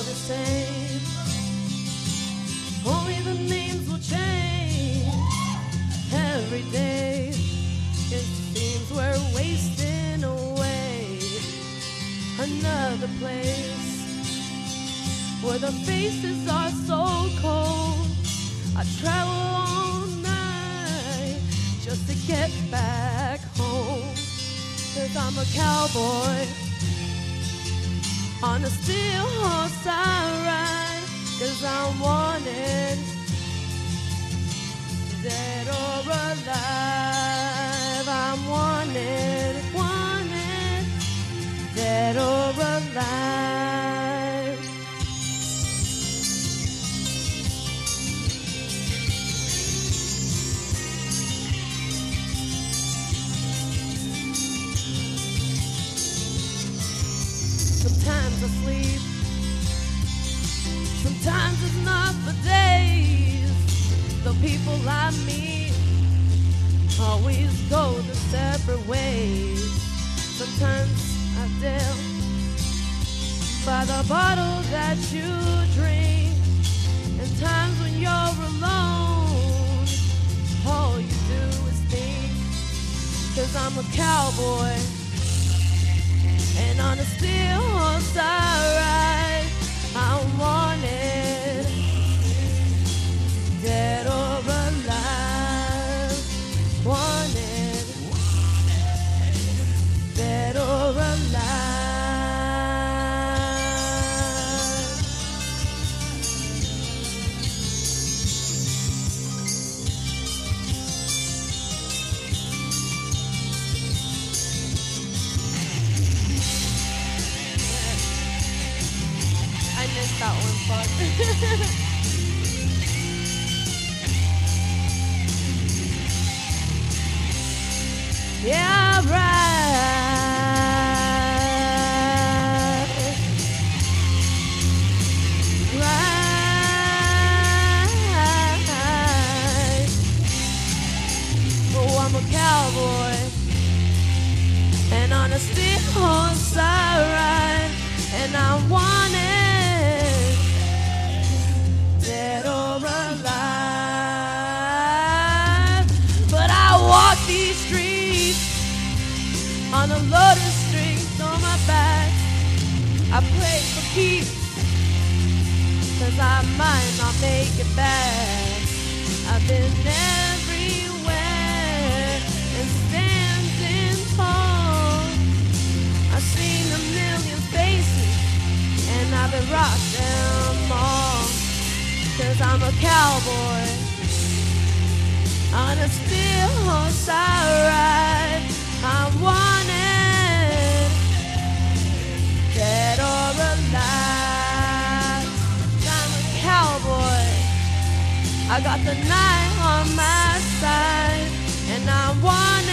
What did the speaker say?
the same. Only the names will change. Every day it seems we're wasting away. Another place where the faces are so cold. I travel all night just to get back home. 'Cause I'm a cowboy on a steel horse I ride. 'Cause I'm wanted, dead or alive. I'm wanted, wanted, dead or alive. Sometimes I sleep, sometimes it's not for days. The people I meet always go their separate ways. Sometimes I deal by the bottle that you drink. And times when you're alone, all you do is think. 'Cause I'm a cowboy, and on a steel horse I ride. I'm wanted, dead or alive. Wanted, dead or alive. I missed that one part. Yeah, right. Right. Oh, I'm a cowboy, and on a steel horse I ride. And I'm wanted, dead or alive. But I walk these streets on a loaded strings on my back. I pray for peace, 'cause I might not make it back. I've been everywhere and standing tall. I've seen a million faces, and I've been rocked them all. 'Cause I'm a cowboy on a steel horse I ride. I'm wanted, dead or alive. I'm a cowboy, I got the night on my side. And I'm wanted,